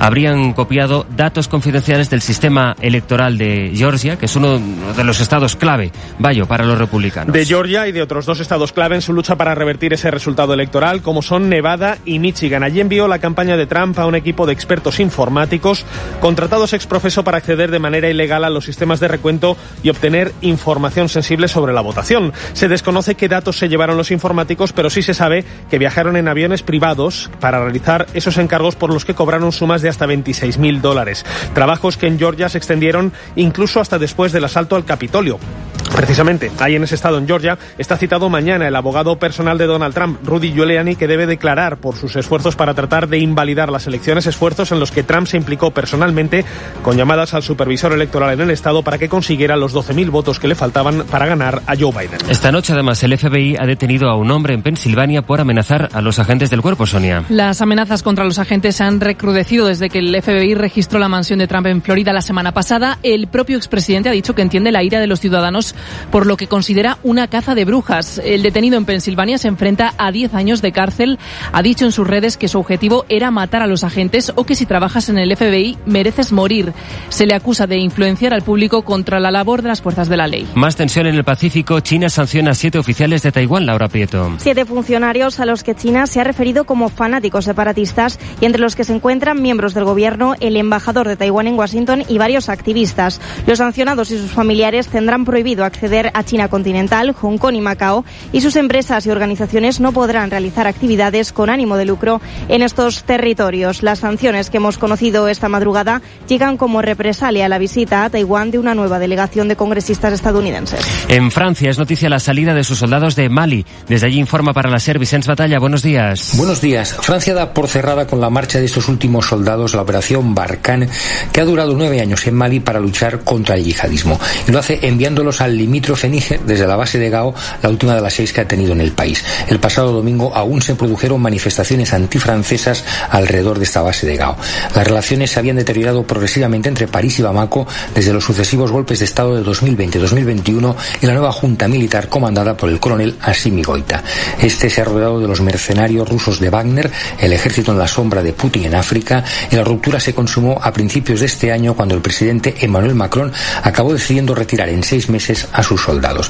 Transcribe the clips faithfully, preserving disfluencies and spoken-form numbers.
habrían copiado datos confidenciales del sistema electoral de Georgia, que es uno de los estados clave, vaya, para los republicanos. De Georgia y de otros dos estados clave en su lucha para revertir ese resultado electoral, como son Nevada y Michigan. Allí envió la campaña de Trump a un equipo de expertos informáticos contratados ex profeso para acceder de manera ilegal a los sistemas de recuento y obtener información sensible sobre la votación. Se desconoce qué datos se llevaron los informáticos, pero sí se sabe que viajaron en aviones privados para realizar esos encargos por los que cobraron sumas de hasta veintiséis mil dólares. Trabajos que en Georgia se extendieron incluso hasta después del asalto al Capitolio. Precisamente, ahí en ese estado, en Georgia, está citado mañana el abogado personal de Donald Trump, Rudy Giuliani, que debe declarar por sus esfuerzos para tratar de invalidar las elecciones, esfuerzos en los que Trump se implicó personalmente con llamadas al supervisor electoral en el estado para que consiguiera los doce mil votos que le faltaban para ganar a Joe Biden. Esta noche, además, el F B I ha detenido a un hombre en Pensilvania por amenazar a los agentes del cuerpo, Sonia. Las amenazas contra los agentes se han recrudecido desde que el F B I registró la mansión de Trump en Florida la semana pasada. El propio expresidente ha dicho que entiende la ira de los ciudadanos por lo que considera una caza de brujas. El detenido en Pensilvania se enfrenta a diez años de cárcel. Ha dicho en sus redes que su objetivo era matar a los agentes o que si trabajas en el F B I mereces morir. Se le acusa de influenciar al público contra la labor de las fuerzas de la ley. Más tensión en el Pacífico. China sanciona a siete oficiales de Taiwán, Laura Prieto. Siete funcionarios a los que China se ha referido como fanáticos separatistas y entre los que se encuentran miembros del gobierno, el embajador de Taiwán en Washington y varios activistas. Los sancionados y sus familiares tendrán prohibido acceder a China continental, Hong Kong y Macao, y sus empresas y organizaciones no podrán realizar actividades con ánimo de lucro en estos territorios. Las sanciones que hemos conocido esta madrugada llegan como represalia a la visita a Taiwán de una nueva delegación de congresistas estadounidenses. En Francia es noticia la salida de sus soldados de Mali. Desde allí informa para la SER Vicens Batalla. Buenos días. Buenos días. Francia da por cerrada con la marcha de estos últimos soldados la operación Barkhane, que ha durado nueve años en Mali para luchar contra el yihadismo. Y lo hace enviándolos al limítrofe Níger desde la base de Gao, la última de las seis que ha tenido en el país. El pasado domingo aún se produjeron manifestaciones antifrancesas alrededor de esta base de Gao. Las relaciones se habían deteriorado progresivamente entre París y Bamako desde los sucesivos golpes de Estado de dos mil veinte dos mil veintiuno y la nueva junta militar comandada por el coronel Assimi Goïta. Este se ha rodeado de los mercenarios rusos de Wagner, el ejército en la sombra de Putin en África, y la ruptura se consumó a principios de este año cuando el presidente Emmanuel Macron acabó decidiendo retirar en seis meses a sus soldados.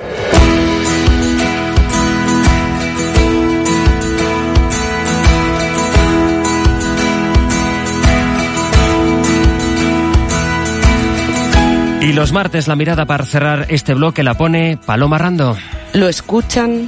Y los martes la mirada para cerrar este bloque la pone Paloma Rando. Lo escuchan,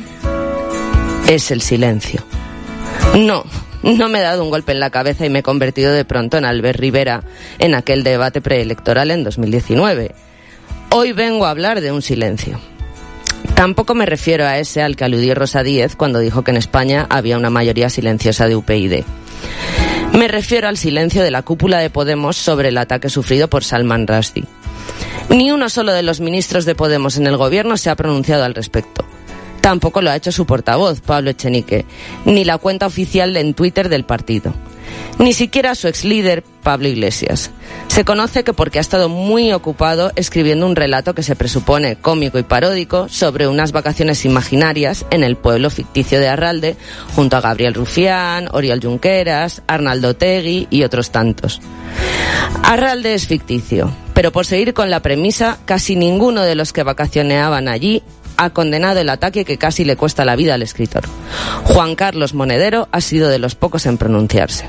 es el silencio. No, no me he dado un golpe en la cabeza y me he convertido de pronto en Albert Rivera en aquel debate preelectoral en dos mil diecinueve. Hoy vengo a hablar de un silencio. Tampoco me refiero a ese al que aludió Rosa Díez cuando dijo que en España había una mayoría silenciosa de U P YD. Me refiero al silencio de la cúpula de Podemos sobre el ataque sufrido por Salman Rushdie. Ni uno solo de los ministros de Podemos en el gobierno se ha pronunciado al respecto. Tampoco lo ha hecho su portavoz, Pablo Echenique, ni la cuenta oficial en Twitter del partido. Ni siquiera su ex líder, Pablo Iglesias. Se conoce que porque ha estado muy ocupado escribiendo un relato que se presupone cómico y paródico sobre unas vacaciones imaginarias en el pueblo ficticio de Arralde, junto a Gabriel Rufián, Oriol Junqueras, Arnaldo Otegi y otros tantos. Arralde es ficticio, pero por seguir con la premisa, casi ninguno de los que vacacioneaban allí ha condenado el ataque que casi le cuesta la vida al escritor. Juan Carlos Monedero ha sido de los pocos en pronunciarse.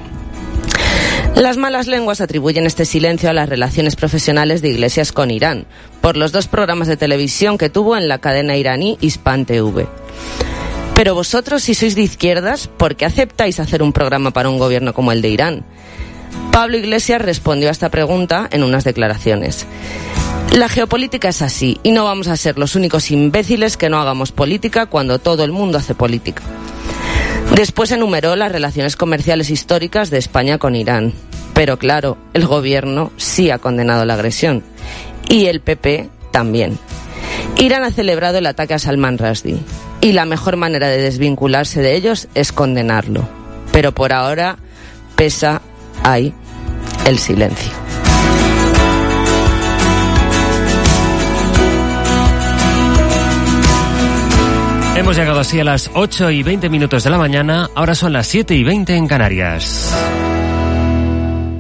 Las malas lenguas atribuyen este silencio a las relaciones profesionales de Iglesias con Irán, por los dos programas de televisión que tuvo en la cadena iraní Hispan T V. Pero vosotros, si sois de izquierdas, ¿por qué aceptáis hacer un programa para un gobierno como el de Irán? Pablo Iglesias respondió a esta pregunta en unas declaraciones. La geopolítica es así, y no vamos a ser los únicos imbéciles que no hagamos política cuando todo el mundo hace política. Después enumeró las relaciones comerciales históricas de España con Irán. Pero claro, el gobierno sí ha condenado la agresión. Y el P P también. Irán ha celebrado el ataque a Salman Rushdie. Y la mejor manera de desvincularse de ellos es condenarlo. Pero por ahora pesa ahí el silencio. Hemos llegado así a las ocho y veinte minutos de la mañana, ahora son las siete y veinte en Canarias.